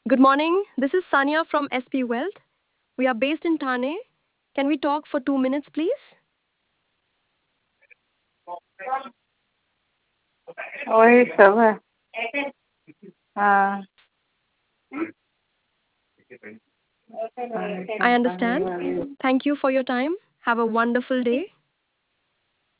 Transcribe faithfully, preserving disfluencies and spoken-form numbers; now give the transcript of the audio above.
Good morning. This is Sanya from S P Wealth. We are based in Thane. Can we talk for two minutes, please? वही सब है। हाँ। I understand. Thank you for your time. Have a wonderful day.